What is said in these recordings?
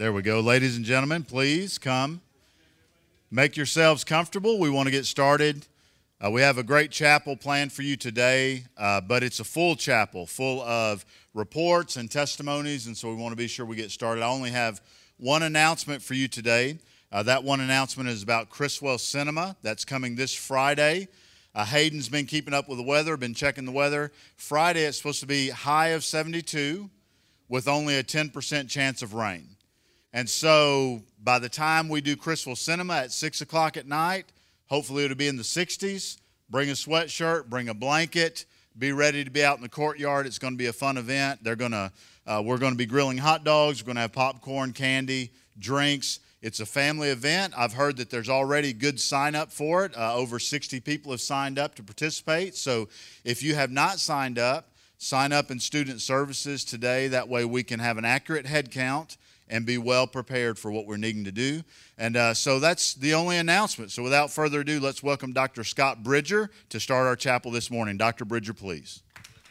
There we go. Ladies and gentlemen, please come. Make yourselves comfortable. We want to get started. We have a great chapel planned for you today, but it's a full chapel full of reports and testimonies, and so we want to be sure we get started. I only have one announcement for you today. That one announcement is about Criswell Cinema. That's coming this Friday. Hayden's been keeping up with the weather, been checking the weather. Friday, it's supposed to be high of 72 with only a 10% chance of rain. And so by the time we do Criswell Cinema at 6 o'clock at night, hopefully it'll be in the 60s. Bring a sweatshirt, bring a blanket, be ready to be out in the courtyard. It's going to be a fun event. We're going to be grilling hot dogs. We're going to have popcorn, candy, drinks. It's a family event. I've heard that there's already good sign up for it. Over 60 people have signed up to participate. So if you have not signed up, sign up in student services today. That way we can have an accurate head count and be well prepared for what we're needing to do. And so that's the only announcement. So without further ado, let's welcome Dr. Scott Bridger to start our chapel this morning. Dr. Bridger, please.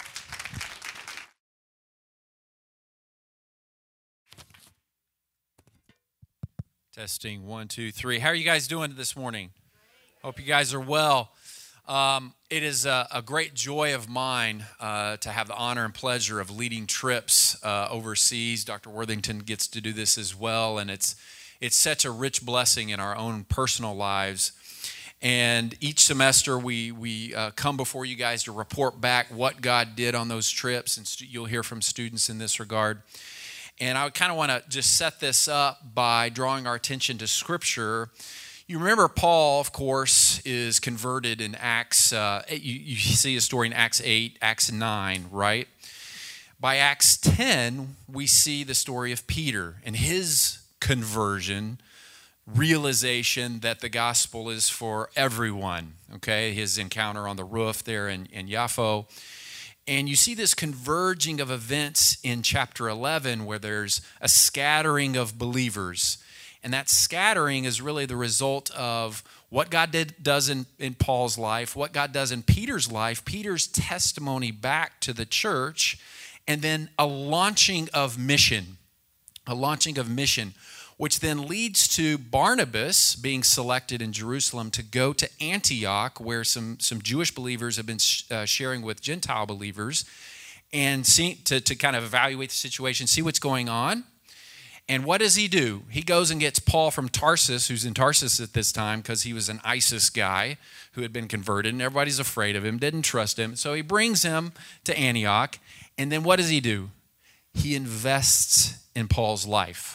Testing 1, 2, 3. How are you guys doing this morning? Hope you guys are well. It is a great joy of mine to have the honor and pleasure of leading trips overseas. Dr. Worthington gets to do this as well, and it's such a rich blessing in our own personal lives. And each semester we come before you guys to report back what God did on those trips, and you'll hear from students in this regard. And I kind of want to just set this up by drawing our attention to Scripture. You remember Paul, of course, is converted in Acts. You see a story in Acts 8, Acts 9, right? By Acts 10, we see the story of Peter and his conversion, realization that the gospel is for everyone, okay? His encounter on the roof there in Yaffo. And you see this converging of events in chapter 11 where there's a scattering of believers. And that scattering is really the result of what God does in Paul's life, what God does in Peter's life, Peter's testimony back to the church, and then a launching of mission, which then leads to Barnabas being selected in Jerusalem to go to Antioch, where some Jewish believers have been sharing with Gentile believers, and to kind of evaluate the situation, see what's going on. And what does he do? He goes and gets Paul from Tarsus, who's in Tarsus at this time because he was an ISIS guy who had been converted, and everybody's afraid of him, didn't trust him. So he brings him to Antioch, and then what does he do? He invests in Paul's life.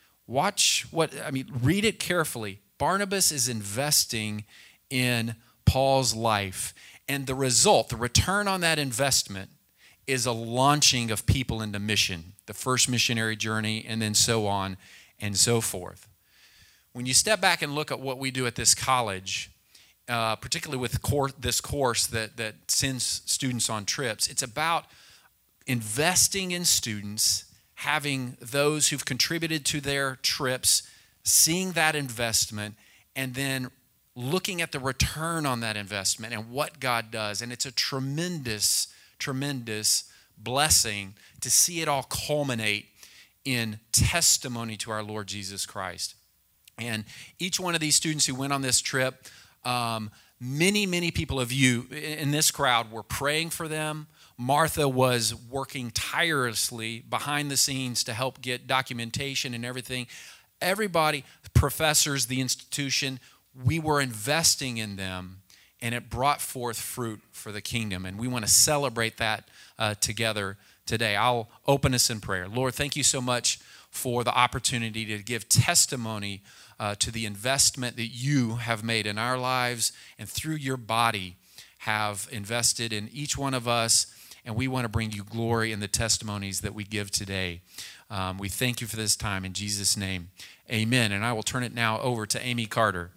Read it carefully. Barnabas is investing in Paul's life, and the result, the return on that investment, is a launching of people into mission, the first missionary journey, and then so on and so forth. When you step back and look at what we do at this college, particularly with this course that sends students on trips, it's about investing in students, having those who've contributed to their trips, seeing that investment, and then looking at the return on that investment and what God does. And it's a tremendous blessing to see it all culminate in testimony to our Lord Jesus Christ. And each one of these students who went on this trip, many people of you in this crowd were praying for them. Martha was working tirelessly behind the scenes to help get documentation and everything. Everybody, professors, the institution, we were investing in them, and it brought forth fruit for the kingdom. And we want to celebrate that together today. I'll open us in prayer. Lord, thank you so much for the opportunity to give testimony to the investment that you have made in our lives and through your body have invested in each one of us. And we want to bring you glory in the testimonies that we give today. We thank you for this time in Jesus' name. Amen. And I will turn it now over to Amy Carter.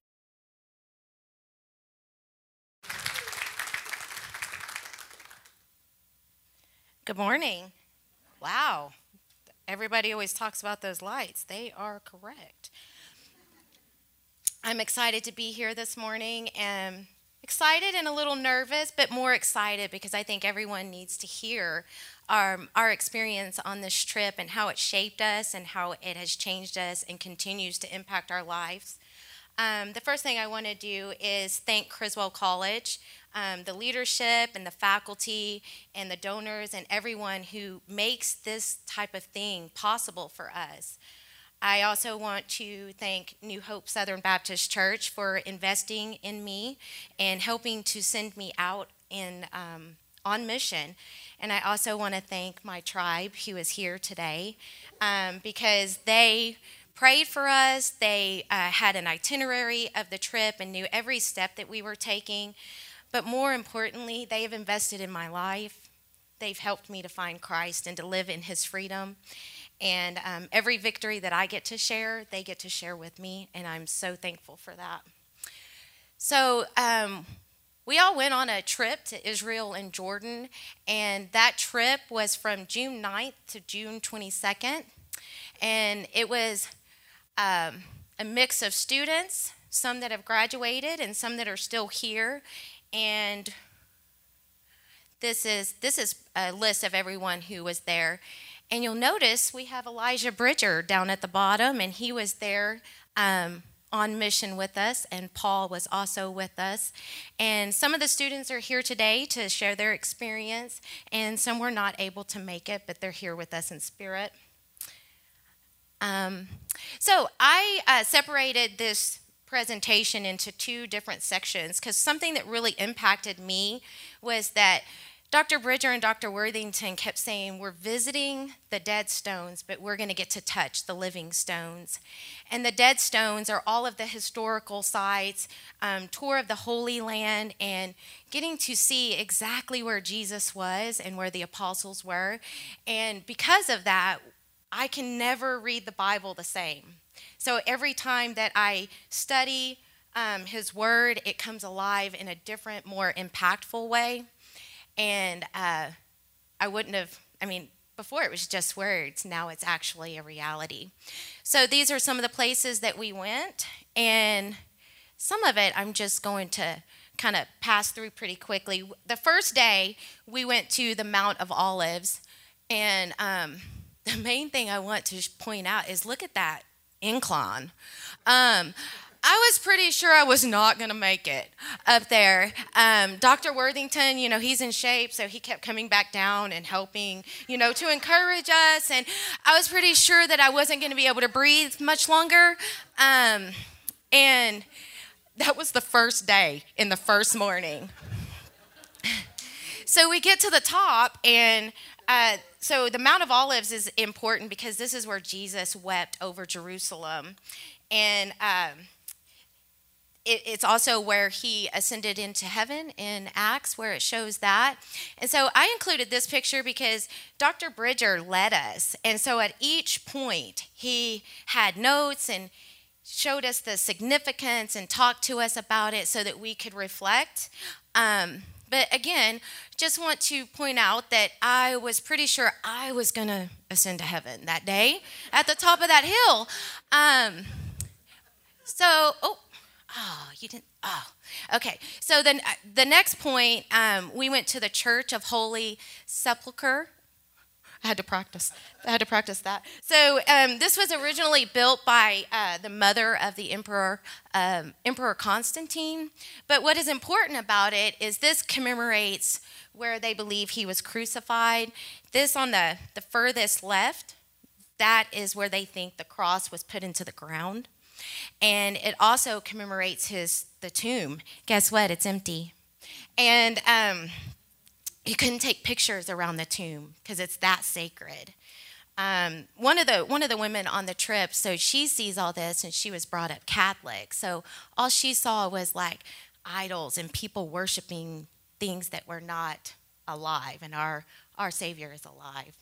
Good morning. Wow. Everybody always talks about those lights. They are correct. I'm excited to be here this morning, and excited and a little nervous, but more excited because I think everyone needs to hear our experience on this trip and how it shaped us and how it has changed us and continues to impact our lives. The first thing I want to do is thank Criswell College, the leadership and the faculty and the donors and everyone who makes this type of thing possible for us. I also want to thank New Hope Southern Baptist Church for investing in me and helping to send me out on mission. And I also want to thank my tribe who is here today because they prayed for us. They had an itinerary of the trip and knew every step that we were taking. But more importantly, they have invested in my life. They've helped me to find Christ and to live in his freedom. And every victory that I get to share, they get to share with me, and I'm so thankful for that. So we all went on a trip to Israel and Jordan, and that trip was from June 9th to June 22nd, and it was a mix of students, some that have graduated and some that are still here, and this is a list of everyone who was there. And you'll notice we have Elijah Bridger down at the bottom, and he was there on mission with us, and Paul was also with us. And some of the students are here today to share their experience, and some were not able to make it, but they're here with us in spirit. So I separated this presentation into two different sections because something that really impacted me was that Dr. Bridger and Dr. Worthington kept saying, we're visiting the dead stones, but we're going to get to touch the living stones. And the dead stones are all of the historical sites, tour of the Holy Land, and getting to see exactly where Jesus was and where the apostles were. And because of that, I can never read the Bible the same. So every time that I study his word, it comes alive in a different, more impactful way. And I wouldn't have, before it was just words, now it's actually a reality. So these are some of the places that we went, and some of it I'm just going to kind of pass through pretty quickly. The first day, we went to the Mount of Olives, and the main thing I want to point out is look at that incline. I was pretty sure I was not going to make it up there. Dr. Worthington, he's in shape, so he kept coming back down and helping, to encourage us. And I was pretty sure that I wasn't going to be able to breathe much longer. And that was the first day in the first morning. So we get to the top, and so the Mount of Olives is important because this is where Jesus wept over Jerusalem. And it's also where he ascended into heaven in Acts, where it shows that. And so I included this picture because Dr. Bridger led us. And so at each point, he had notes and showed us the significance and talked to us about it so that we could reflect. But again, just want to point out that I was pretty sure I was going to ascend to heaven that day at the top of that hill. You didn't. Oh, okay. So then the next point, we went to the Church of Holy Sepulchre. I had to practice that. So this was originally built by the mother of the Emperor Constantine. But what is important about it is this commemorates where they believe he was crucified. This on the furthest left, that is where they think the cross was put into the ground. And it also commemorates the tomb. Guess what? It's empty. And you couldn't take pictures around the tomb because it's that sacred. One of the women on the trip, so she sees all this, and she was brought up Catholic. So all she saw was like idols and people worshiping things that were not alive, and our Savior is alive.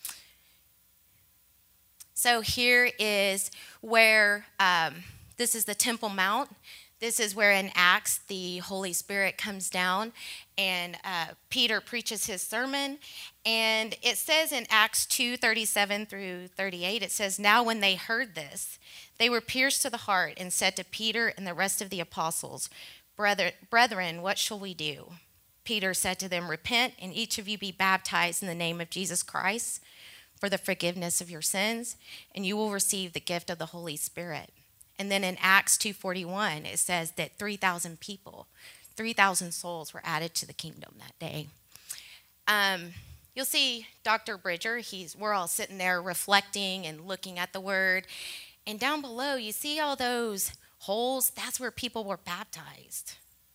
So here is where, this is the Temple Mount. This is where in Acts the Holy Spirit comes down and Peter preaches his sermon. And it says in Acts 2:37 through 38, it says, "Now when they heard this, they were pierced to the heart and said to Peter and the rest of the apostles, Brethren, what shall we do? Peter said to them, repent and each of you be baptized in the name of Jesus Christ for the forgiveness of your sins, and you will receive the gift of the Holy Spirit. And then in Acts 2:41, it says that 3,000 people, 3,000 souls were added to the kingdom that day. You'll see Dr. Bridger, we're all sitting there reflecting and looking at the word. And down below, you see all those holes? That's where people were baptized.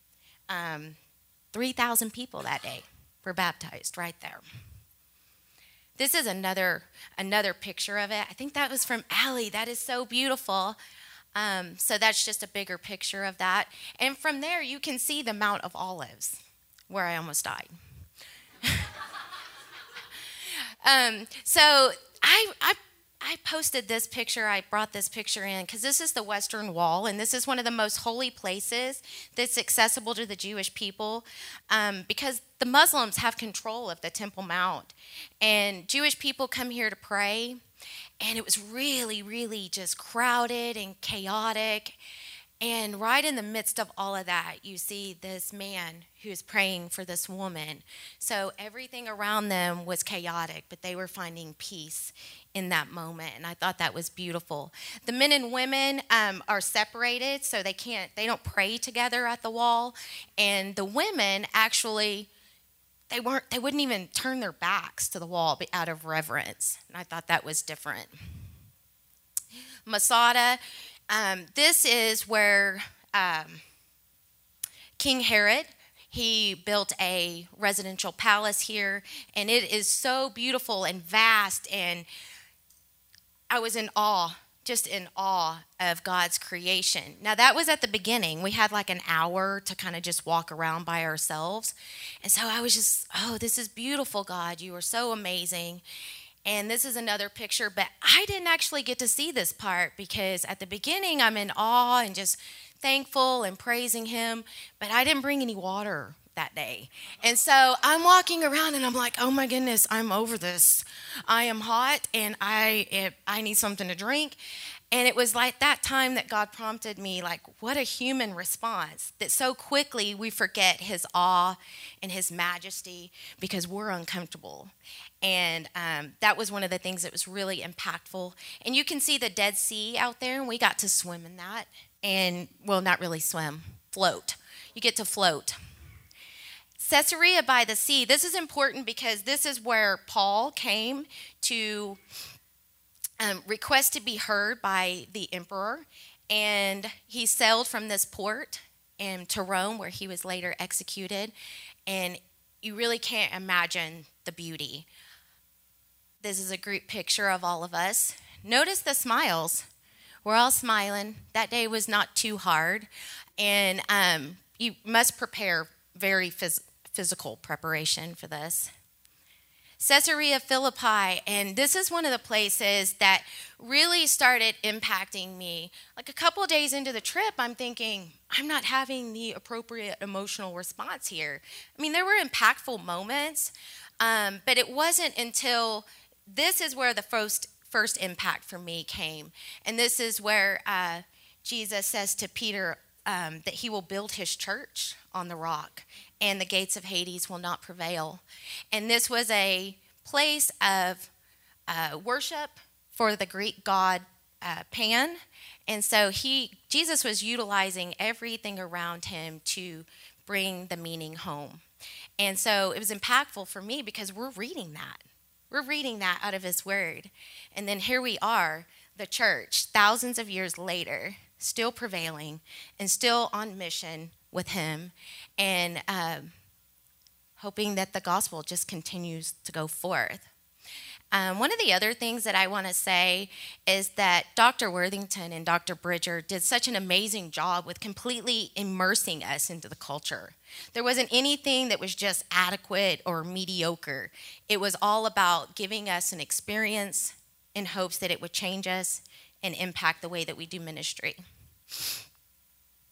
3,000 people that day were baptized right there. This is another picture of it. I think that was from Allie. That is so beautiful. So that's just a bigger picture of that. And from there, you can see the Mount of Olives, where I almost died. So I posted this picture. I brought this picture in because this is the Western Wall, and this is one of the most holy places that's accessible to the Jewish people because the Muslims have control of the Temple Mount. And Jewish people come here to pray, and it was really, really just crowded and chaotic. And right in the midst of all of that, you see this man who is praying for this woman. So everything around them was chaotic, but they were finding peace in that moment. And I thought that was beautiful. The men and women are separated, so they don't pray together at the wall. And the women actually, they wouldn't even turn their backs to the wall out of reverence. And I thought that was different. Masada. This is where King Herod, he built a residential palace here, and it is so beautiful and vast, and I was in awe, just in awe of God's creation. Now, that was at the beginning. We had like an hour to kind of just walk around by ourselves, and so I was just, oh, this is beautiful, God. You are so amazing. And this is another picture, but I didn't actually get to see this part because at the beginning I'm in awe and just thankful and praising him, but I didn't bring any water that day. And so I'm walking around and I'm like, oh my goodness, I'm over this. I am hot and I need something to drink. And it was like that time that God prompted me, like, what a human response, that so quickly we forget his awe and his majesty because we're uncomfortable. And that was one of the things that was really impactful. And you can see the Dead Sea out there, and we got to swim in that. And, well, not really swim, float. You get to float. Caesarea by the Sea, this is important because this is where Paul came to request to be heard by the emperor, and he sailed from this port to Rome, where he was later executed, and you really can't imagine the beauty. This is a group picture of all of us. Notice the smiles. We're all smiling. That day was not too hard, and you must prepare very physical preparation for this. Caesarea Philippi, and this is one of the places that really started impacting me. Like a couple of days into the trip, I'm thinking, I'm not having the appropriate emotional response here. I mean, there were impactful moments, but it wasn't until this is where the first impact for me came. And this is where Jesus says to Peter that he will build his church on the rock, and the gates of Hades will not prevail. And this was a place of worship for the Greek god Pan. And so Jesus was utilizing everything around him to bring the meaning home. And so it was impactful for me because we're reading that. We're reading that out of his word. And then here we are, the church, thousands of years later, still prevailing and still on mission with him, and hoping that the gospel just continues to go forth. One of the other things that I want to say is that Dr. Worthington and Dr. Bridger did such an amazing job with completely immersing us into the culture. There wasn't anything that was just adequate or mediocre. It was all about giving us an experience in hopes that it would change us and impact the way that we do ministry.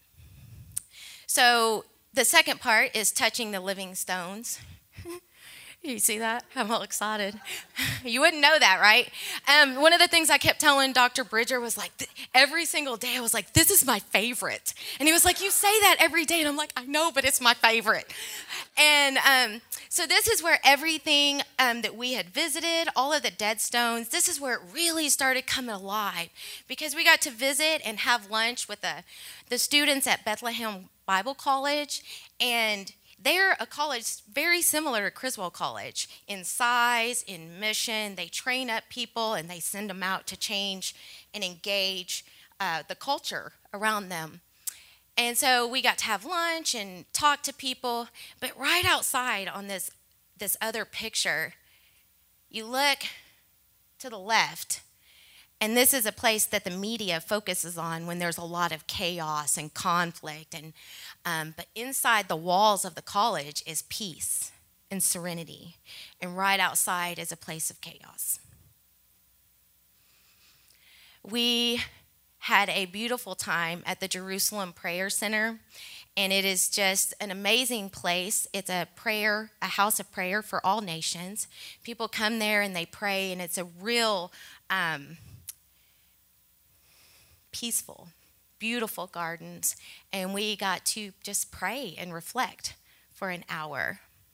So the second part is touching the living stones. You see that? I'm all excited. You wouldn't know that, right? One of the things I kept telling Dr. Bridger was like, every single day I was like, this is my favorite. And he was like, you say that every day. And I'm like, I know, but it's my favorite. And so this is where everything that we had visited, all of the dead stones, this is where it really started coming alive, because we got to visit and have lunch with the students at Bethlehem Bible College, and they're a college very similar to Criswell College in size, in mission. They train up people and they send them out to change and engage the culture around them. And so we got to have lunch and talk to people. But right outside on this other picture, you look to the left, and this is a place that the media focuses on when there's a lot of chaos and conflict. But inside the walls of the college is peace and serenity. And right outside is a place of chaos. We had a beautiful time at the Jerusalem Prayer Center, and it is just an amazing place. It's a house of prayer for all nations. People come there and they pray, and it's a real peaceful, beautiful gardens, and we got to just pray and reflect for an hour.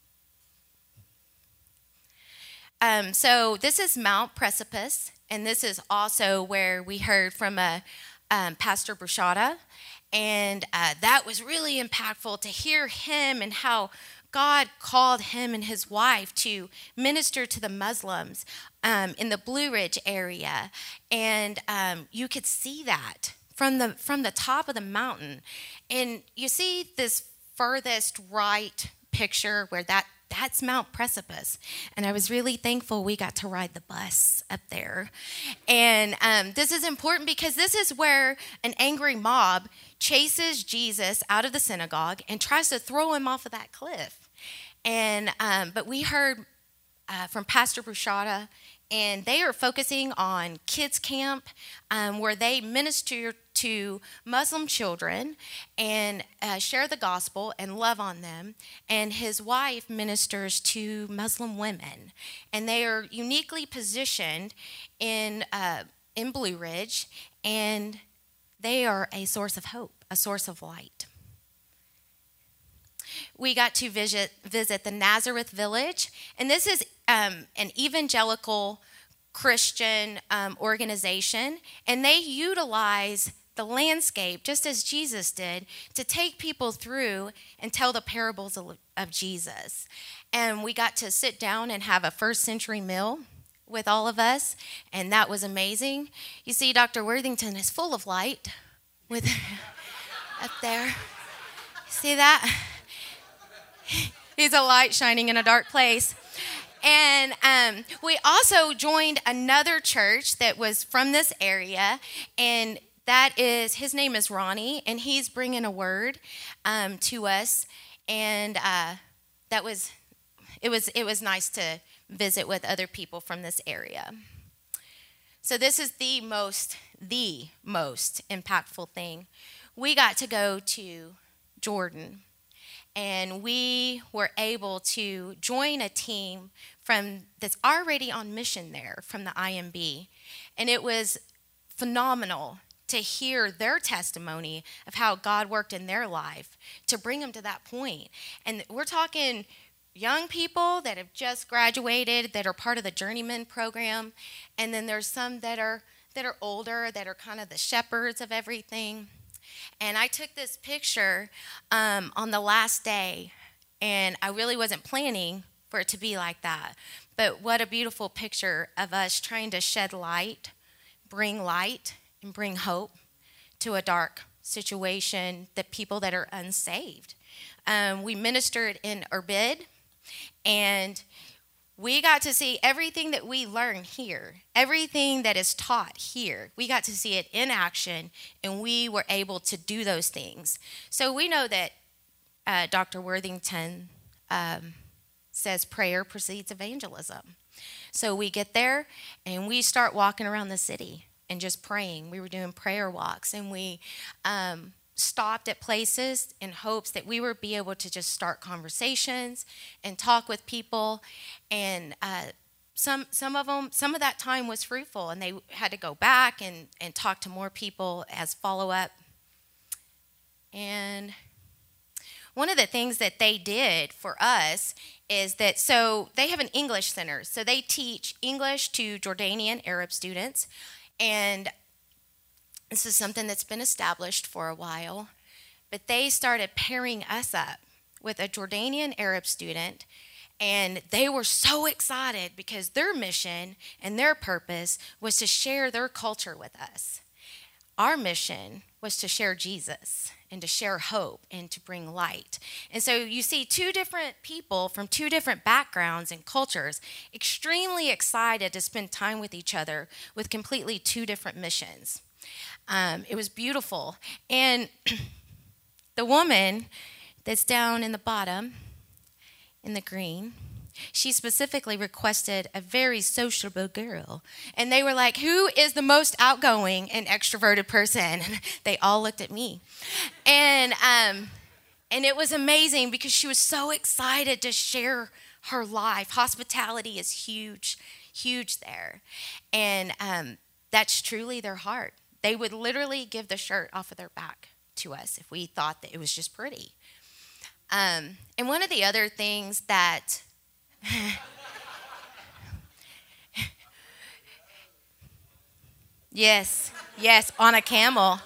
So this is Mount Precipice, and this is also where we heard from Pastor Bruschetta, and that was really impactful to hear him and how God called him and his wife to minister to the Muslims in the Blue Ridge area, and you could see that from the top of the mountain. And you see this furthest right picture where that's Mount Precipice. And I was really thankful we got to ride the bus up there. And this is important because this is where an angry mob chases Jesus out of the synagogue and tries to throw him off of that cliff. And but we heard from Pastor Bruschetta, and they are focusing on kids camp where they minister to Muslim children and share the gospel and love on them. And his wife ministers to Muslim women. And they are uniquely positioned in Blue Ridge, and they are a source of hope, a source of light. We got to visit the Nazareth Village, and this is an evangelical Christian organization, and they utilize the landscape, just as Jesus did, to take people through and tell the parables of Jesus. And we got to sit down and have a first century meal with all of us, and that was amazing. You see, Dr. Worthington is full of light with up there. See that? He's a light shining in a dark place. And we also joined another church that was from this area, and his name is Ronnie, and he's bringing a word to us. And it was nice to visit with other people from this area. So this is the most impactful thing. We got to go to Jordan, and we were able to join a team that's already on mission there from the IMB. And it was phenomenal to hear their testimony of how God worked in their life to bring them to that point. And we're talking young people that have just graduated, that are part of the Journeyman program. And then there's some that are older, that are kind of the shepherds of everything. And I took this picture on the last day, and I really wasn't planning for it to be like that. But what a beautiful picture of us trying to shed light, and bring hope to a dark situation, the people that are unsaved. We ministered in Irbid, and we got to see everything that we learn here, everything that is taught here. We got to see it in action, and we were able to do those things. So we know that Dr. Worthington says prayer precedes evangelism. So we get there, and we start walking around the city and just praying. We were doing prayer walks, and we stopped at places in hopes that we would be able to just start conversations and talk with people. And some of that time was fruitful, and they had to go back and talk to more people as follow-up. And one of the things that they did for us is that, so they have an English center. So they teach English to Jordanian Arab students. And this is something that's been established for a while. But they started pairing us up with a Jordanian Arab student. And they were so excited because their mission and their purpose was to share their culture with us. Our mission was to share Jesus and to share hope and to bring light. And so you see two different people from two different backgrounds and cultures extremely excited to spend time with each other with completely two different missions. It was beautiful. And the woman that's down in the bottom in the green, she specifically requested a very sociable girl. And they were like, who is the most outgoing and extroverted person? And they all looked at me. And it was amazing because she was so excited to share her life. Hospitality is huge, huge there. And that's truly their heart. They would literally give the shirt off of their back to us if we thought that it was just pretty. And one of the other things that yes, on a camel.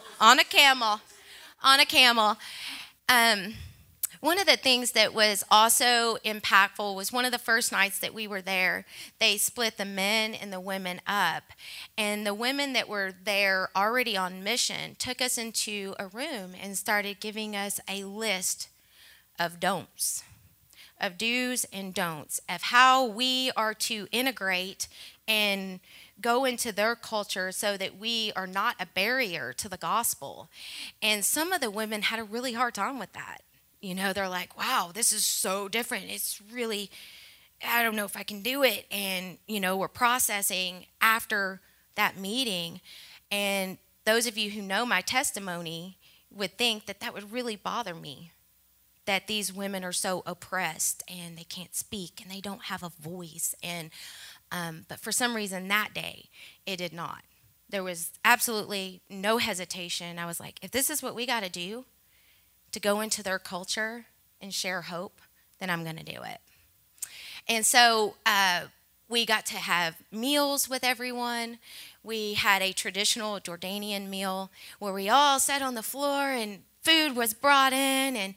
One of the things that was also impactful was one of the first nights that we were there, they split the men and the women up. And the women that were there already on mission took us into a room and started giving us a list of don'ts, of do's and don'ts, of how we are to integrate and go into their culture so that we are not a barrier to the gospel. And some of the women had a really hard time with that. You know, they're like, wow, this is so different. It's really, I don't know if I can do it. And, you know, we're processing after that meeting. And those of you who know my testimony would think that that would really bother me, that these women are so oppressed and they can't speak and they don't have a voice. And but for some reason that day, it did not. There was absolutely no hesitation. I was like, if this is what we got to do to go into their culture and share hope, then I'm going to do it. And so we got to have meals with everyone. We had a traditional Jordanian meal where we all sat on the floor and food was brought in, and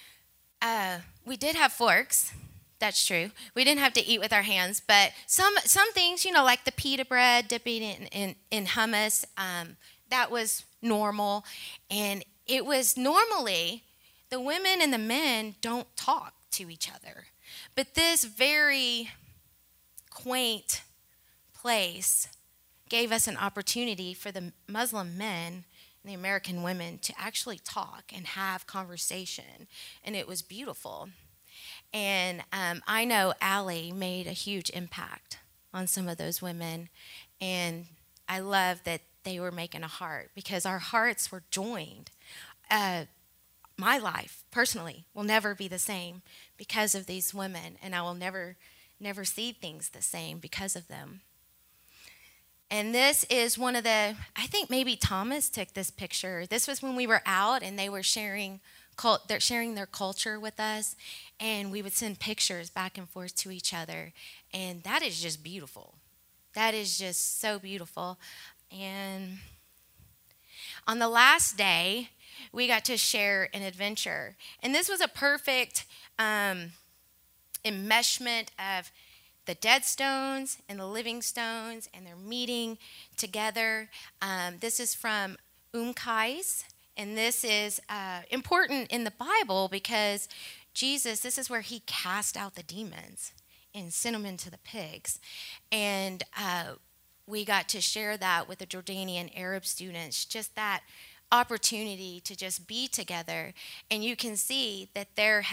we did have forks. That's true. We didn't have to eat with our hands, but some things, you know, like the pita bread, dipping in hummus, that was normal. And it was normally the women and the men don't talk to each other. But this very quaint place gave us an opportunity for the Muslim men and the American women to actually talk and have conversation. And it was beautiful. And I know Allie made a huge impact on some of those women. And I love that they were making a heart because our hearts were joined. My life, personally, will never be the same because of these women. And I will never see things the same because of them. And this is one of the, I think maybe Thomas took this picture. This was when we were out and they were sharing their culture with us, and we would send pictures back and forth to each other, and that is just beautiful. That is just so beautiful. And on the last day, we got to share an adventure, and this was a perfect enmeshment of the dead stones and the living stones, and they're meeting together. This is from Qais. And this is important in the Bible because Jesus, this is where he cast out the demons and sent them into the pigs. And we got to share that with the Jordanian Arab students, just that opportunity to just be together. And you can see that there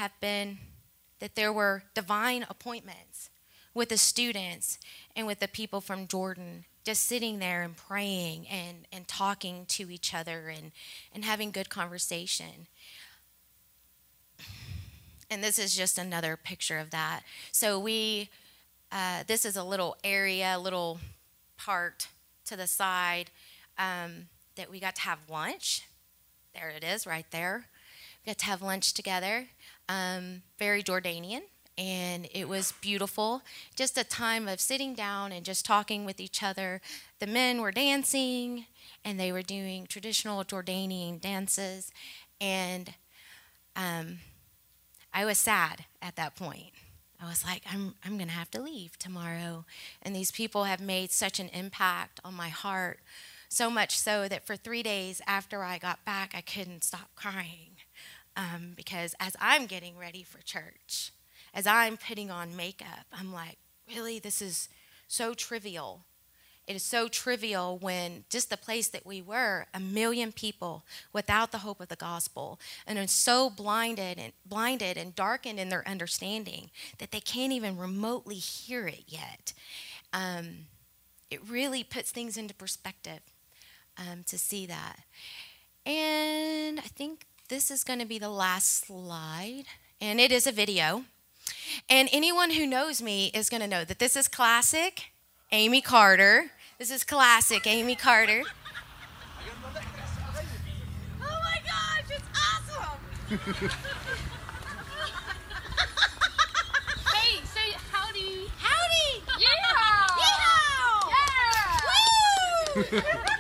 were divine appointments with the students and with the people from Jordan just sitting there and praying and talking to each other and having good conversation. And this is just another picture of that. So this is a little area, a little part to the side that we got to have lunch. There it is right there. We got to have lunch together. Very Jordanian. And it was beautiful. Just a time of sitting down and just talking with each other. The men were dancing, and they were doing traditional Jordanian dances. And I was sad at that point. I was like, I'm going to have to leave tomorrow. And these people have made such an impact on my heart, so much so that for 3 days after I got back, I couldn't stop crying. Because as I'm getting ready for church, as I'm putting on makeup, I'm like, really, this is so trivial. It is so trivial when just the place that we were, 1 million people without the hope of the gospel, and are so blinded and darkened in their understanding that they can't even remotely hear it yet. It really puts things into perspective to see that. And I think this is going to be the last slide, and it is a video. And anyone who knows me is going to know that this is classic Amy Carter. This is classic Amy Carter. Oh my gosh, it's awesome! Hey, say howdy. Howdy! Yeehaw! Yeehaw! Yeah! Woo!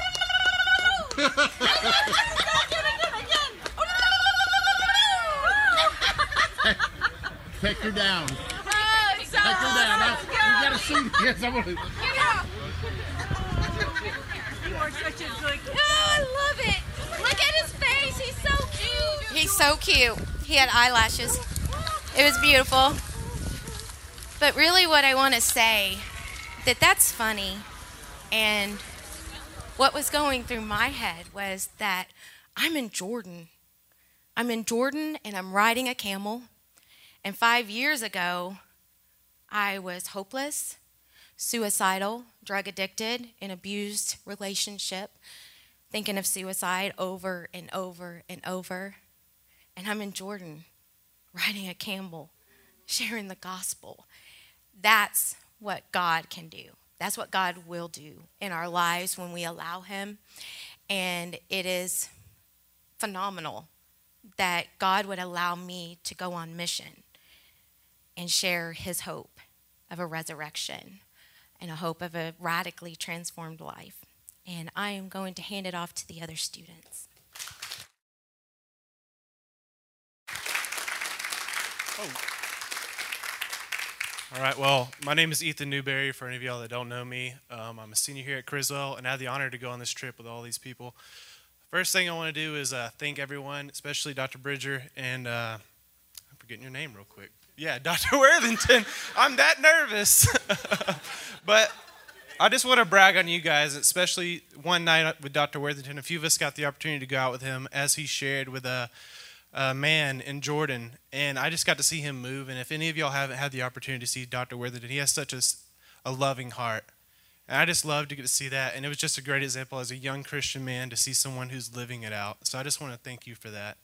Take her down. Oh, it's so Take her down. Now, awesome. you gotta see. Yes, I want to. You are such a good kid. Oh, I love it. Look at his face. He's so cute. He's so cute. He had eyelashes. It was beautiful. But really what I want to say, that's funny. And what was going through my head was that I'm in Jordan. I'm in Jordan and I'm riding a camel. And 5 years ago, I was hopeless, suicidal, drug addicted, in abused relationship, thinking of suicide over and over and over. And I'm in Jordan, riding a camel, sharing the gospel. That's what God can do. That's what God will do in our lives when we allow him. And it is phenomenal that God would allow me to go on mission and share his hope of a resurrection and a hope of a radically transformed life. And I am going to hand it off to the other students. All right, well, my name is Ethan Newberry, for any of y'all that don't know me. I'm a senior here at Criswell, and I had the honor to go on this trip with all these people. First thing I want to do is thank everyone, especially Dr. Bridger, and I'm forgetting your name real quick. Yeah, Dr. Worthington. I'm that nervous. But I just want to brag on you guys, especially one night with Dr. Worthington. A few of us got the opportunity to go out with him as he shared with a man in Jordan, and I just got to see him move. And if any of y'all haven't had the opportunity to see Dr. Worthington, he has such a loving heart. And I just love to get to see that. And it was just a great example as a young Christian man to see someone who's living it out. So I just want to thank you for that.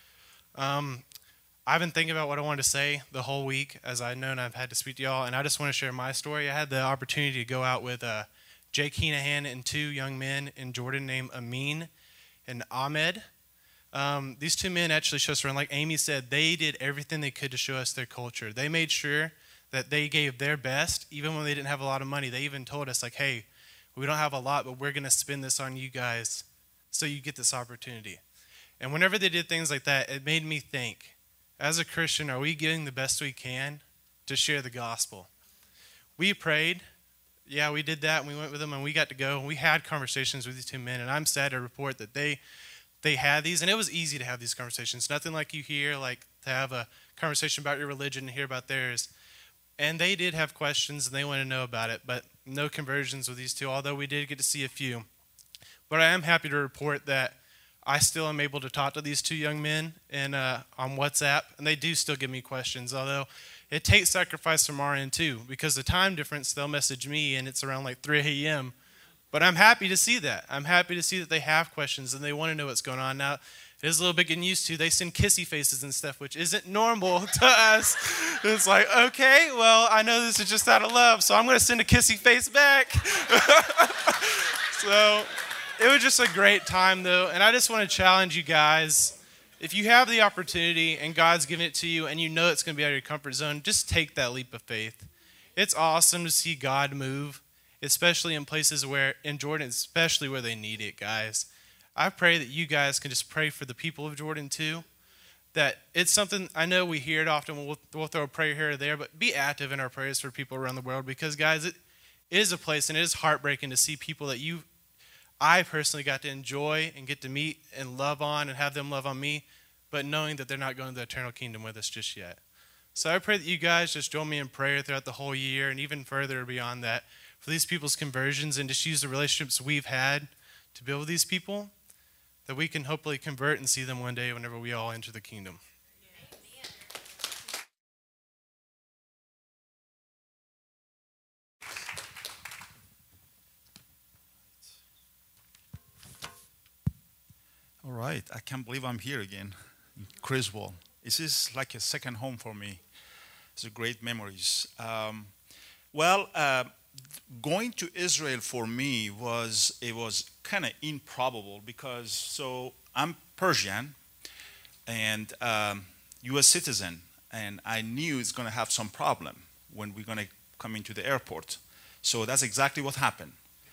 I've been thinking about what I wanted to say the whole week as I've known I've had to speak to y'all, and I just want to share my story. I had the opportunity to go out with Jake Heenahan and 2 young men in Jordan named Amin and Ahmed. These 2 men actually showed us around. Like Amy said, they did everything they could to show us their culture. They made sure that they gave their best, even when they didn't have a lot of money. They even told us, like, hey, we don't have a lot, but we're going to spend this on you guys so you get this opportunity. And whenever they did things like that, it made me think, as a Christian, are we getting the best we can to share the gospel? We prayed. Yeah, we did that, and we went with them, and we got to go, and we had conversations with these 2 men, and I'm sad to report that they had these, and it was easy to have these conversations. Nothing like you hear, like to have a conversation about your religion and hear about theirs. And they did have questions, and they wanted to know about it, but no conversions with these 2, although we did get to see a few. But I am happy to report that I still am able to talk to these 2 young men and on WhatsApp, and they do still give me questions, although it takes sacrifice from our end too, because the time difference, they'll message me and it's around like 3 a.m. But I'm happy to see that. I'm happy to see that they have questions and they want to know what's going on. Now, it is a little bit getting used to. They send kissy faces and stuff, which isn't normal to us. It's like, okay, well, I know this is just out of love, so I'm going to send a kissy face back. So it was just a great time, though. And I just want to challenge you guys. If you have the opportunity and God's given it to you and you know it's going to be out of your comfort zone, just take that leap of faith. It's awesome to see God move, especially in places where, in Jordan, especially where they need it, guys. I pray that you guys can just pray for the people of Jordan too. That it's something, I know we hear it often, we'll throw a prayer here or there, but be active in our prayers for people around the world because, guys, it is a place and it is heartbreaking to see people that I personally got to enjoy and get to meet and love on and have them love on me, but knowing that they're not going to the eternal kingdom with us just yet. So I pray that you guys just join me in prayer throughout the whole year and even further beyond that for these people's conversions and just use the relationships we've had to build with these people that we can hopefully convert and see them one day whenever we all enter the kingdom. All right, I can't believe I'm here again in Criswell. This is like a second home for me. It's a great memories. Going to Israel for me was kind of improbable because so I'm Persian and U.S. citizen, and I knew it's going to have some problem when we're going to come into the airport. So that's exactly what happened.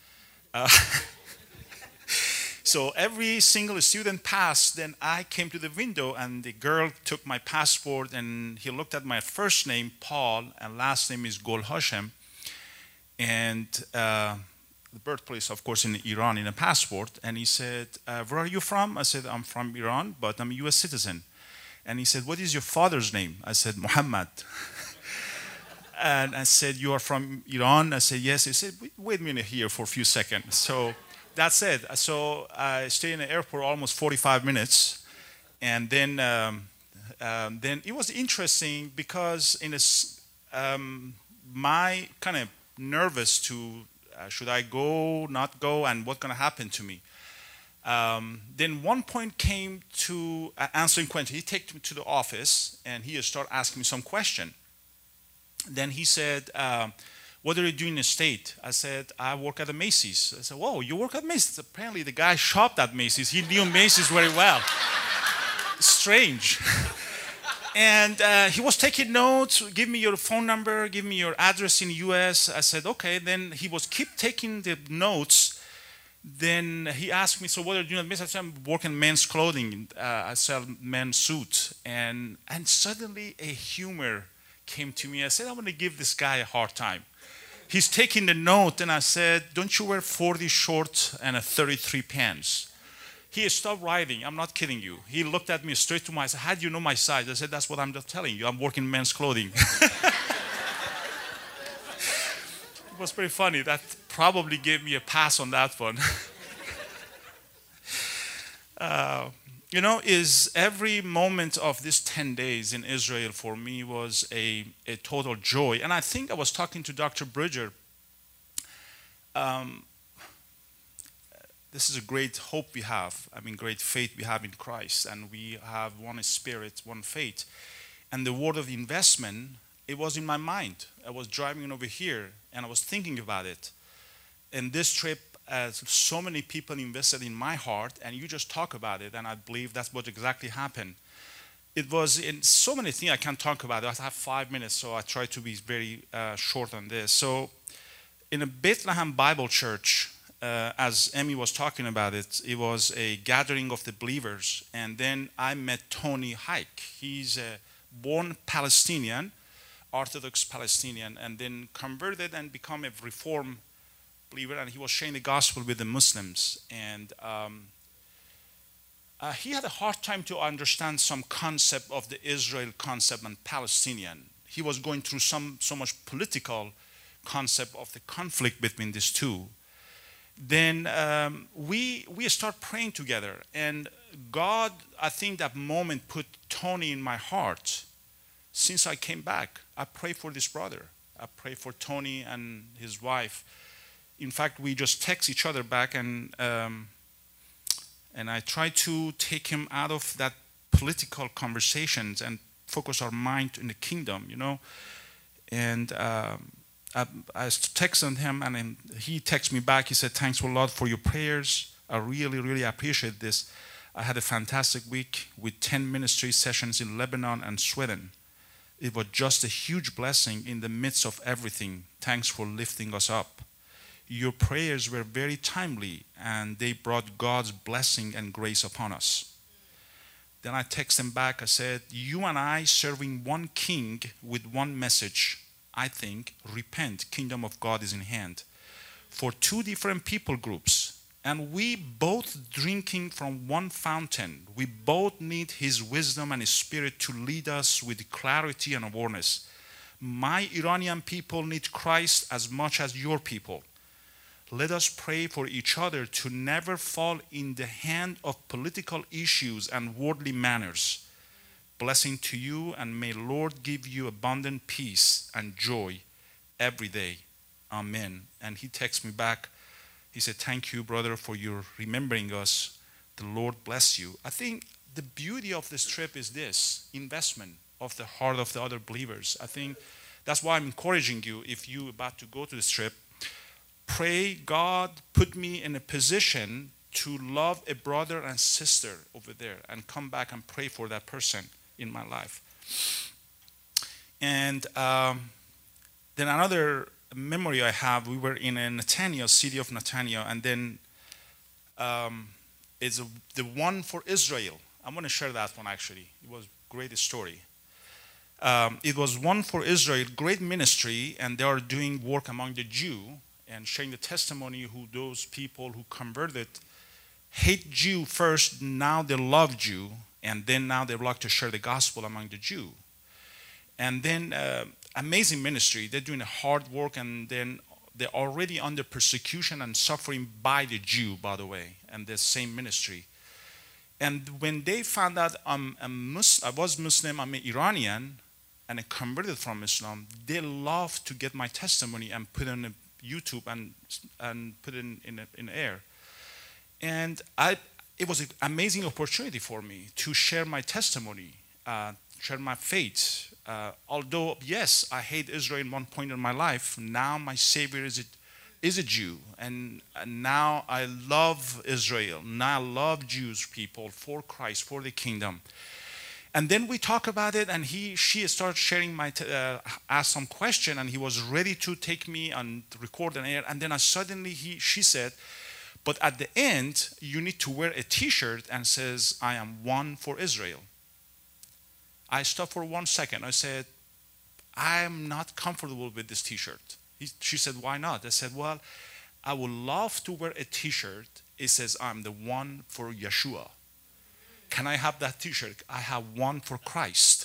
So every single student passed, then I came to the window and the girl took my passport and he looked at my first name, Paul, and last name is Gol Hashem. And the birthplace, of course, in Iran in a passport. And he said, where are you from? I said, I'm from Iran, but I'm a U.S. citizen. And he said, what is your father's name? I said, Muhammad. And I said, you are from Iran? I said, yes. He said, wait a minute here for a few seconds. So that's it. So I stayed in the airport almost 45 minutes. And then it was interesting because my kind of nervous to should I go, not go, and what's going to happen to me. Then one point came to answering question. He took me to the office and he started asking me some question. Then he said, what are you doing in the state? I said, I work at the Macy's. I said, whoa, you work at Macy's? Apparently the guy shopped at Macy's. He knew Macy's very well. Strange. And he was taking notes, give me your phone number, give me your address in the US. I said, okay. Then he was keep taking the notes. Then he asked me, so what are you doing at Macy's? I said, I'm working men's clothing. I sell men's suits. And suddenly a humor came to me. I said, I want to give this guy a hard time. He's taking the note, and I said, don't you wear 40 shorts and a 33 pants? He stopped writing. I'm not kidding you. He looked at me straight to my eyes. How do you know my size? I said, that's what I'm just telling you. I'm working men's clothing. It was pretty funny. That probably gave me a pass on that one. Is every moment of this 10 days in Israel for me was a total joy. And I think I was talking to Dr. Bridger. This is a great hope we have. Great faith we have in Christ. And we have one spirit, one faith. And the word of investment, it was in my mind. I was driving over here and I was thinking about it. And this trip, as so many people invested in my heart, and you just talk about it, and I believe that's what exactly happened. It was in so many things I can't talk about. I have 5 minutes, so I try to be very short on this. So in a Bethlehem Bible Church, as Emmy was talking about it, it was a gathering of the believers. And then I met Tony Hike. He's a born Palestinian, Orthodox Palestinian, and then converted and become a Reformed believer. And he was sharing the gospel with the Muslims. And he had a hard time to understand some concept of the Israel concept and Palestinian. He was going through so much political concept of the conflict between these two. Then we start praying together, and God, I think that moment put Tony in my heart since I came back, I pray for this brother. I pray for Tony and his wife. In fact, we just text each other back, and I try to take him out of that political conversations and focus our mind in the kingdom, you know. And I texted him, and then he texted me back. He said, "Thanks a lot for your prayers. I really, really appreciate this. I had a fantastic week with 10 ministry sessions in Lebanon and Sweden. It was just a huge blessing in the midst of everything. Thanks for lifting us up. Your prayers were very timely, and they brought God's blessing and grace upon us." Then I texted him back. I said, "You and I serving one king with one message. I think, repent, kingdom of God is in hand. For two different people groups, and we both drinking from one fountain. We both need his wisdom and his spirit to lead us with clarity and awareness. My Iranian people need Christ as much as your people. Let us pray for each other to never fall in the hand of political issues and worldly manners. Blessing to you, and may Lord give you abundant peace and joy every day. Amen." And he texted me back. He said, "Thank you, brother, for your remembering us. The Lord bless you." I think the beauty of this trip is this investment of the heart of the other believers. I think that's why I'm encouraging you, if you're about to go to this trip, pray, God, put me in a position to love a brother and sister over there, and come back and pray for that person in my life. And then another memory I have, we were in Netanya, city of Netanya, and then it's the one for Israel. I'm going to share that one actually. It was a great story. It was one for Israel, great ministry, and they are doing work among the Jew and sharing the testimony who those people who converted hate Jew first, now they love Jew, and then now they would like to share the gospel among the Jew. And then amazing ministry. They're doing a hard work, and then they're already under persecution and suffering by the Jew, by the way, and the same ministry. And when they found out I was Muslim, I'm an Iranian, and I converted from Islam, they loved to get my testimony and put it on YouTube and put it in air. And it was an amazing opportunity for me to share my testimony, share my faith. Although, yes, I hate Israel at one point in my life, now my Savior is a Jew. And now I love Israel. Now I love Jewish people for Christ, for the kingdom. And then we talk about it, and she started sharing asked some question, and he was ready to take me and record an air. And then she said, "But at the end, you need to wear a T-shirt and says, 'I am one for Israel.'" I stopped for 1 second. I said, "I am not comfortable with this T-shirt." She said, "Why not?" I said, "Well, I would love to wear a T-shirt. It says, 'I'm the one for Yeshua.' Can I have that T-shirt? I have one for Christ."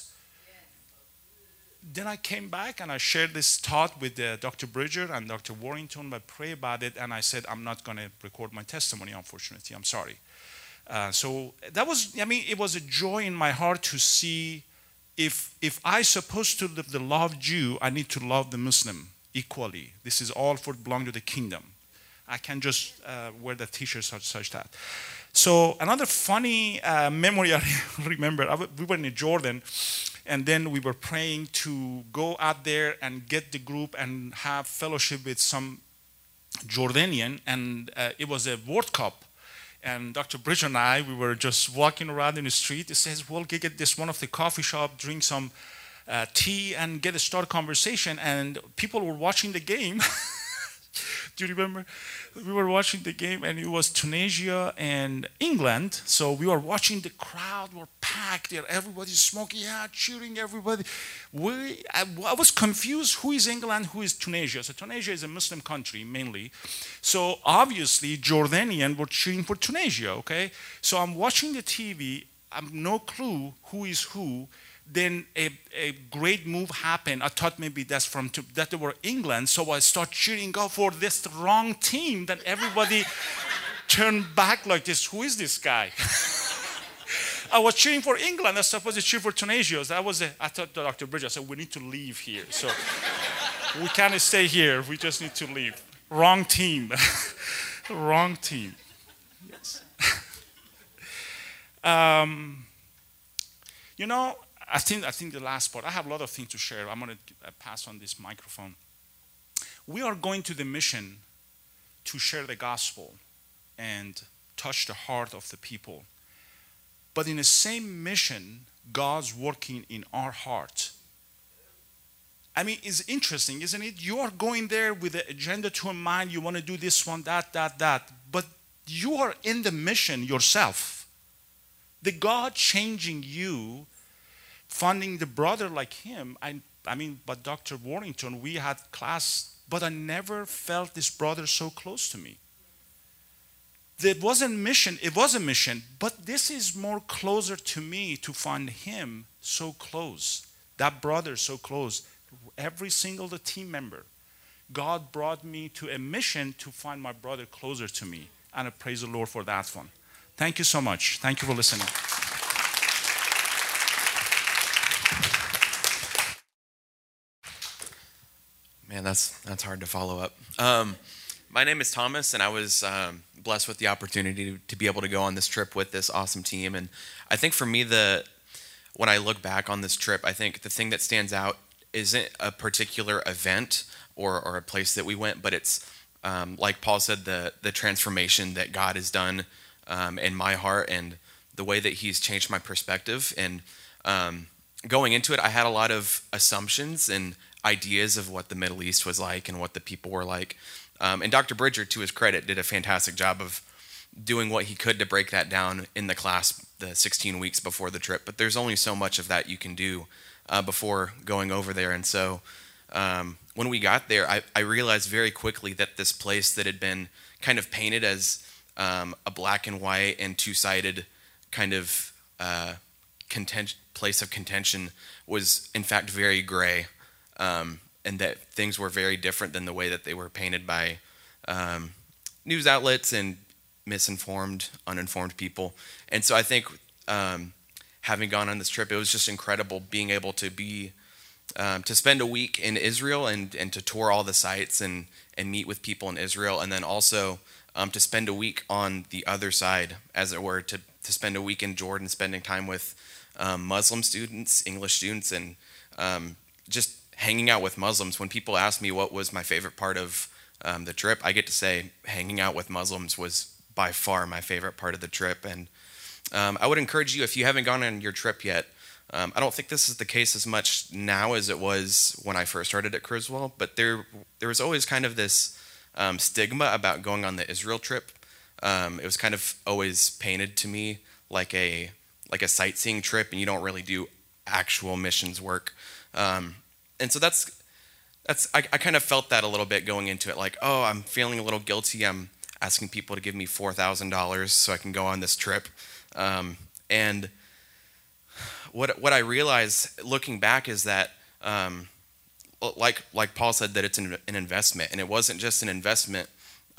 Then I came back and I shared this thought with Dr. Bridger and Dr. Warrington. I prayed about it, and I said, "I'm not going to record my testimony, unfortunately. I'm sorry." So that was, it was a joy in my heart to see if I supposed to live the love Jew, I need to love the Muslim equally. This is all for belong to the kingdom. I can just wear the T-shirt such that. So another funny memory I remember, we were in Jordan, and then we were praying to go out there and get the group and have fellowship with some Jordanian, and it was a World Cup. And Dr. Bridger and I, we were just walking around in the street. It says, "We'll get this one of the coffee shop, drink some tea, and get a start conversation." And people were watching the game. Do you remember? We were watching the game, and it was Tunisia and England. So we were watching, the crowd were packed there. Everybody's smoking out, cheering everybody. I was confused. Who is England? Who is Tunisia? So Tunisia is a Muslim country mainly. So obviously Jordanian were cheering for Tunisia, okay? So I'm watching the TV. I have no clue who is who. Then a great move happened. I thought maybe that they were England, so I start cheering for this wrong team. That everybody turned back like this. Who is this guy? I was cheering for England. I was supposed to cheer for Tunisia. I thought Dr. Bridger, I said, we need to leave here. So we can't stay here. We just need to leave. Wrong team. Wrong team. Yes. You know, I think the last part, I have a lot of things to share. I'm going to pass on this microphone. We are going to the mission to share the gospel and touch the heart of the people. But in the same mission, God's working in our heart. I mean, it's interesting, isn't it? You are going there with the agenda to in mind. You want to do this one, that. But you are in the mission yourself. The God changing you, finding the brother like him. But Dr. Warrington, we had class, but I never felt this brother so close to me. It wasn't mission, it was a mission, but this is more closer to me to find him so close, that brother so close. Every single team member, God brought me to a mission to find my brother closer to me, and I praise the Lord for that one. Thank you so much. Thank you for listening. Man, that's hard to follow up. My name is Thomas, and I was blessed with the opportunity to be able to go on this trip with this awesome team. And I think for me, when I look back on this trip, I think the thing that stands out isn't a particular event or a place that we went, but it's, like Paul said, the transformation that God has done in my heart and the way that he's changed my perspective. And going into it, I had a lot of assumptions and ideas of what the Middle East was like and what the people were like. And Dr. Bridger, to his credit, did a fantastic job of doing what he could to break that down in the class the 16 weeks before the trip. But there's only so much of that you can do before going over there. And so when we got there, I realized very quickly that this place that had been kind of painted as a black and white and two-sided kind of place of contention was in fact very gray. And that things were very different than the way that they were painted by news outlets and misinformed, uninformed people. And so I think having gone on this trip, it was just incredible being able to to spend a week in Israel and to tour all the sites and meet with people in Israel, and then also to spend a week on the other side, as it were, to spend a week in Jordan, spending time with Muslim students, English students, and just hanging out with Muslims. When people ask me what was my favorite part of the trip, I get to say hanging out with Muslims was by far my favorite part of the trip. And I would encourage you, if you haven't gone on your trip yet, I don't think this is the case as much now as it was when I first started at Criswell, but there was always kind of this stigma about going on the Israel trip. It was kind of always painted to me like a sightseeing trip, and you don't really do actual missions work. And so I kind of felt that a little bit going into it, like, oh, I'm feeling a little guilty. I'm asking people to give me $4,000 so I can go on this trip. And what I realized looking back is that, like Paul said, that it's an investment, and it wasn't just an investment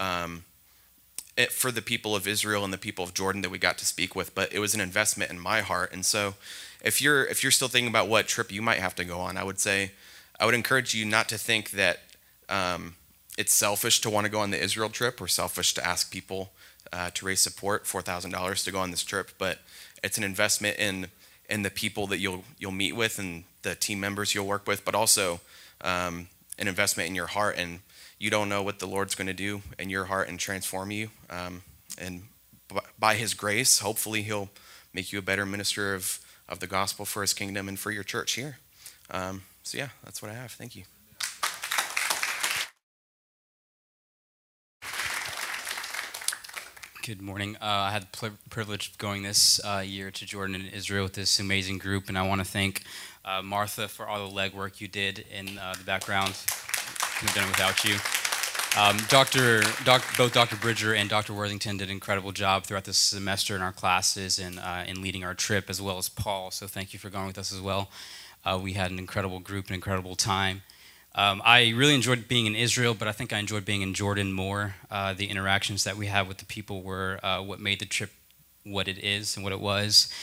for the people of Israel and the people of Jordan that we got to speak with, but it was an investment in my heart. And so if you're still thinking about what trip you might have to go on, I would encourage you not to think that it's selfish to want to go on the Israel trip or selfish to ask people to raise support, $4,000 to go on this trip, but it's an investment in the people that you'll meet with and the team members you'll work with, but also an investment in your heart. And you don't know what the Lord's going to do in your heart and transform you. And by his grace, hopefully he'll make you a better minister of the gospel for his kingdom and for your church here. So yeah, that's what I have. Thank you. Good morning. I had the privilege of going this year to Jordan and Israel with this amazing group, and I want to thank Martha for all the legwork you did in the background. Couldn't have done it without you. Both Dr. Bridger and Dr. Worthington did an incredible job throughout this semester in our classes and in leading our trip, as well as Paul, so thank you for going with us as well. We had an incredible group, an incredible time. I really enjoyed being in Israel, but I think I enjoyed being in Jordan more. The interactions that we had with the people were what made the trip what it is and what it was.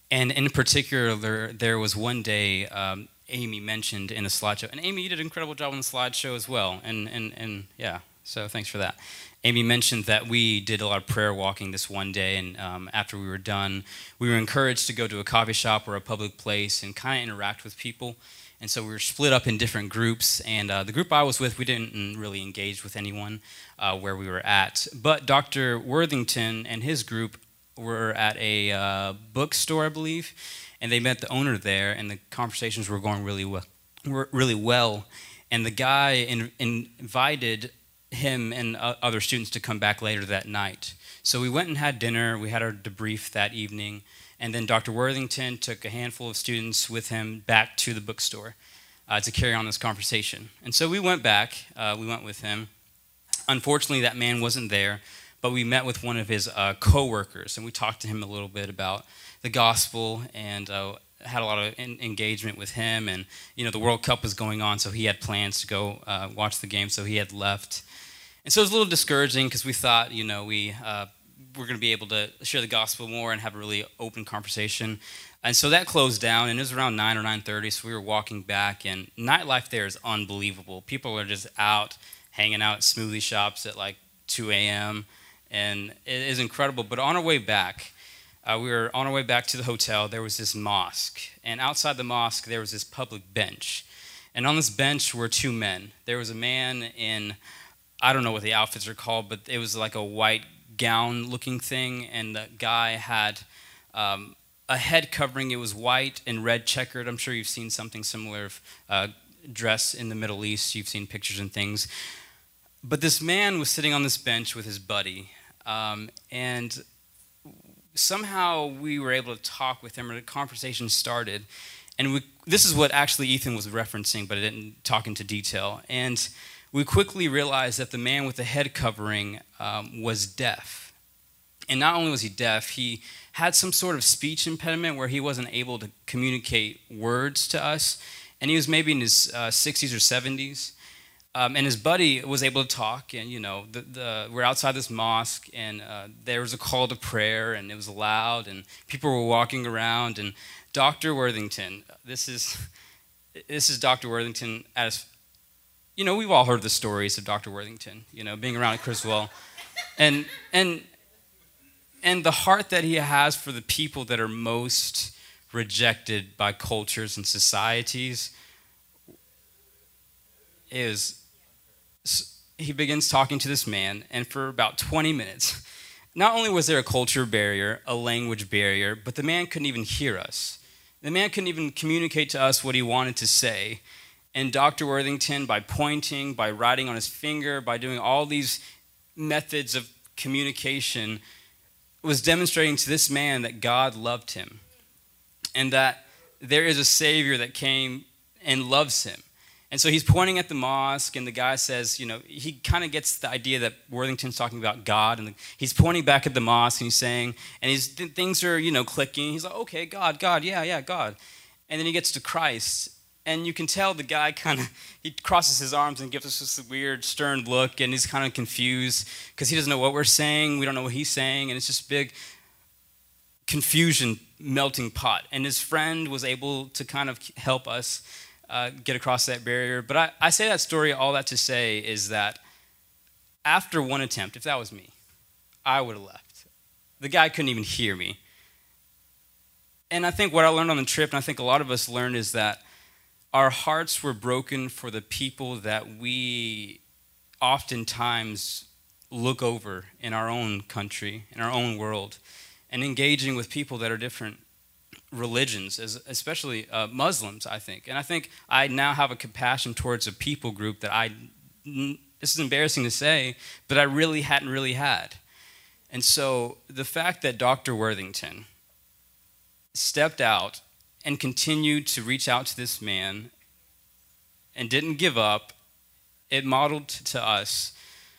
And in particular, there was one day Amy mentioned in a slideshow, and Amy, you did an incredible job on the slideshow as well, and yeah, so thanks for that. Amy mentioned that we did a lot of prayer walking this one day, and after we were done, we were encouraged to go to a coffee shop or a public place and kind of interact with people. And so we were split up in different groups, and the group I was with, we didn't really engage with anyone where we were at. But Dr. Worthington and his group were at a bookstore, I believe, and they met the owner there, and the conversations were going really well. And the guy invited him and other students to come back later that night. So we went and had dinner. We had our debrief that evening. And then Dr. Worthington took a handful of students with him back to the bookstore to carry on this conversation. And so we went back. We went with him. Unfortunately, that man wasn't there, but we met with one of his co-workers, and we talked to him a little bit about the gospel and had a lot of engagement with him. And, you know, the World Cup was going on, so he had plans to go watch the game, so he had left. And so it was a little discouraging because we thought, you know, we're going to be able to share the gospel more and have a really open conversation. And so that closed down, and it was around 9 or 9:30, so we were walking back, and nightlife there is unbelievable. People are just out, hanging out at smoothie shops at like 2 a.m., and it is incredible. But on our way back, we were on our way back to the hotel. There was this mosque, and outside the mosque, there was this public bench. And on this bench were two men. There was a man in, I don't know what the outfits are called, but it was like a white gown-looking thing, and the guy had a head covering. It was white and red checkered. I'm sure you've seen something similar dress in the Middle East. You've seen pictures and things. But this man was sitting on this bench with his buddy, and somehow we were able to talk with him, or the conversation started. And this is what actually Ethan was referencing, but I didn't talk into detail. And we quickly realized that the man with the head covering was deaf. And not only was he deaf, he had some sort of speech impediment where he wasn't able to communicate words to us. And he was maybe in his 60s or 70s. And his buddy was able to talk. And, you know, we're outside this mosque, and there was a call to prayer, and it was loud, and people were walking around. And Dr. Worthington, this is Dr. Worthington at his, you know, we've all heard the stories of Dr. Worthington, you know, being around at Criswell. And the heart that he has for the people that are most rejected by cultures and societies is, he begins talking to this man, and for about 20 minutes, not only was there a culture barrier, a language barrier, but the man couldn't even hear us. The man couldn't even communicate to us what he wanted to say. And Dr. Worthington, by pointing, by writing on his finger, by doing all these methods of communication, was demonstrating to this man that God loved him and that there is a Savior that came and loves him. And so he's pointing at the mosque, and the guy says, you know, he kind of gets the idea that Worthington's talking about God, and he's pointing back at the mosque, and he's saying, and things are, you know, clicking. He's like, okay, God, yeah, God. And then he gets to Christ, and you can tell the guy he crosses his arms and gives us this weird, stern look, and he's kind of confused because he doesn't know what we're saying. We don't know what he's saying, and it's just big confusion melting pot. And his friend was able to kind of help us get across that barrier. But I say that story, all that to say is that after one attempt, if that was me, I would have left. The guy couldn't even hear me. And I think what I learned on the trip, and I think a lot of us learned, is that our hearts were broken for the people that we oftentimes look over in our own country, in our own world, and engaging with people that are different religions, especially Muslims, I think. And I think I now have a compassion towards a people group that this is embarrassing to say, but I really hadn't had. And so the fact that Dr. Worthington stepped out and continued to reach out to this man and didn't give up, it modeled to us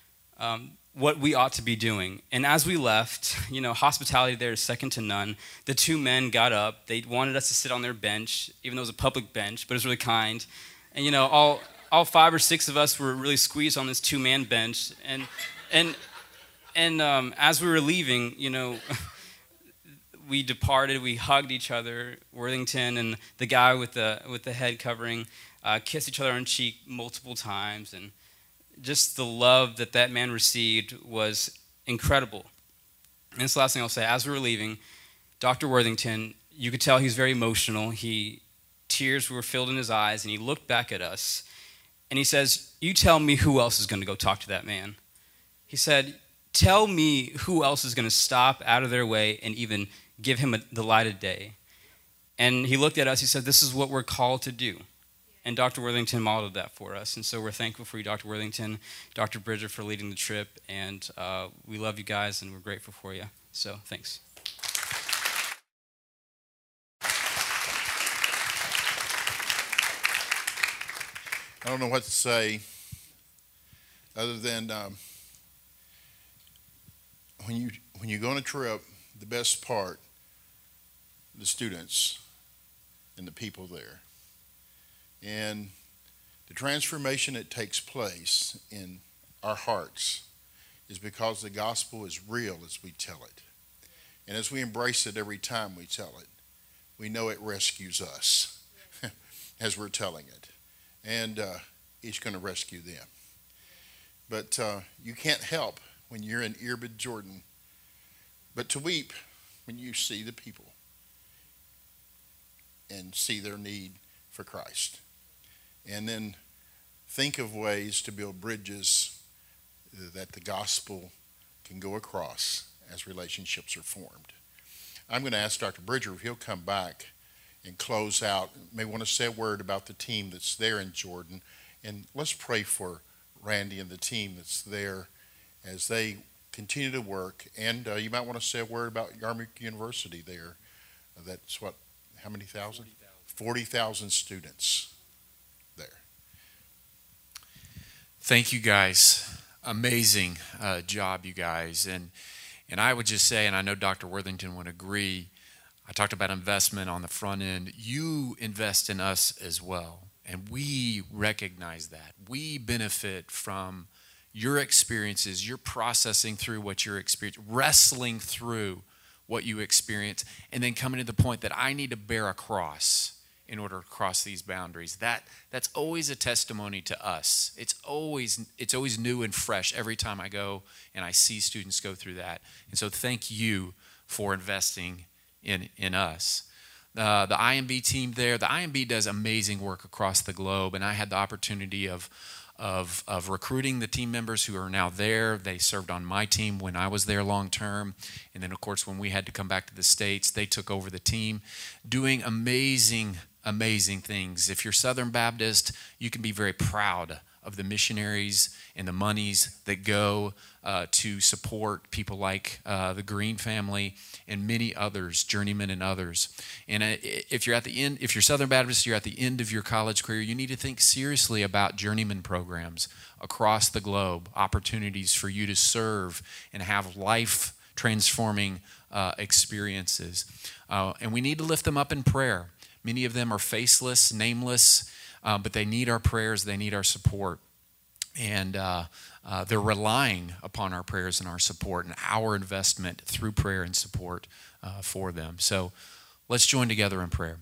what we ought to be doing. And as we left, you know, hospitality there is second to none. The two men got up. They wanted us to sit on their bench, even though it was a public bench, but it was really kind. And, you know, all 5 or 6 of us were really squeezed on this 2-man bench. And as we were leaving, you know, we departed, we hugged each other. Worthington and the guy with the head covering kissed each other on the cheek multiple times, and just the love that man received was incredible. And this last thing I'll say, as we were leaving, Dr. Worthington, you could tell he was very emotional. Tears were filled in his eyes, and he looked back at us, and he says, "You tell me who else is going to go talk to that man." He said, "Tell me who else is going to stop out of their way and even give him the light of day." And he looked at us, he said, "This is what we're called to do." And Dr. Worthington modeled that for us. And so we're thankful for you, Dr. Worthington, Dr. Bridger for leading the trip. And we love you guys, and we're grateful for you. So thanks. I don't know what to say other than when you go on a trip, the best part, the students and the people there. And the transformation that takes place in our hearts is because the gospel is real as we tell it. And as we embrace it every time we tell it, we know it rescues us as we're telling it. And it's going to rescue them. But you can't help when you're in Irbid, Jordan, but to weep when you see the people and see their need for Christ. And then think of ways to build bridges that the gospel can go across as relationships are formed. I'm going to ask Dr. Bridger if he'll come back and close out. May want to say a word about the team that's there in Jordan. And let's pray for Randy and the team that's there as they continue to work. And you might want to say a word about Yarmouth University there. That's what, how many thousand? 40,000 students there. Thank you guys. Amazing job, you guys. And I would just say, and I know Dr. Worthington would agree, I talked about investment on the front end. You invest in us as well. And we recognize that. We benefit from your experiences, your processing through what you're experiencing, wrestling through what you experience, and then coming to the point that I need to bear a cross in order to cross these boundaries. That's always a testimony to us. It's always new and fresh every time I go and I see students go through that. And so thank you for investing in us. The IMB team there, the IMB does amazing work across the globe, and I had the opportunity of recruiting the team members who are now there. They served on my team when I was there long term, and then of course when we had to come back to the States, they took over the team, doing amazing things. If you're Southern Baptist, you can be very proud of the missionaries and the monies that go to support people like the Green family and many others, Journeyman and others. And if you're at the end, if you're Southern Baptist, you're at the end of your college career, you need to think seriously about Journeyman programs across the globe, opportunities for you to serve and have life-transforming experiences. And we need to lift them up in prayer. Many of them are faceless, nameless, but they need our prayers, they need our support. And they're relying upon our prayers and our support and our investment through prayer and support for them. So let's join together in prayer.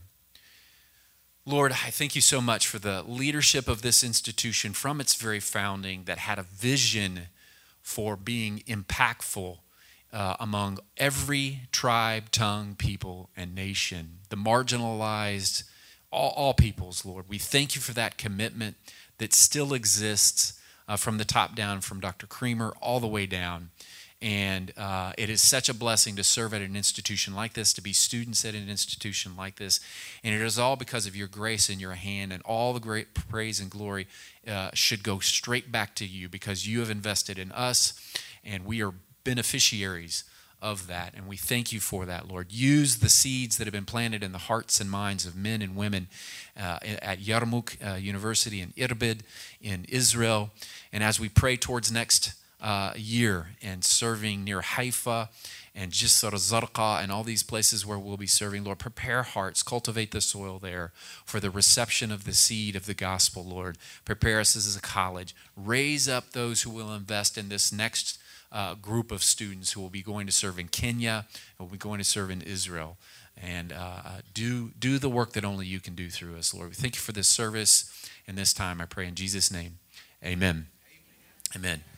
Lord, I thank you so much for the leadership of this institution from its very founding that had a vision for being impactful among every tribe, tongue, people, and nation, the marginalized, all peoples, Lord. We thank you for that commitment that still exists from the top down, from Dr. Creamer all the way down. And it is such a blessing to serve at an institution like this, to be students at an institution like this. And it is all because of your grace and your hand, and all the great praise and glory should go straight back to you, because you have invested in us, and we are beneficiaries of that. And we thank you for that, Lord. Use the seeds that have been planted in the hearts and minds of men and women at Yarmuk University in Irbid in Israel. And as we pray towards next year and serving near Haifa and Jisr Zarqa and all these places where we'll be serving, Lord, prepare hearts, cultivate the soil there for the reception of the seed of the gospel, Lord. Prepare us as a college. Raise up those who will invest in this next group of students who will be going to serve in Kenya, and will be going to serve in Israel. And do the work that only you can do through us, Lord. We thank you for this service and this time. I pray in Jesus' name. Amen. Amen.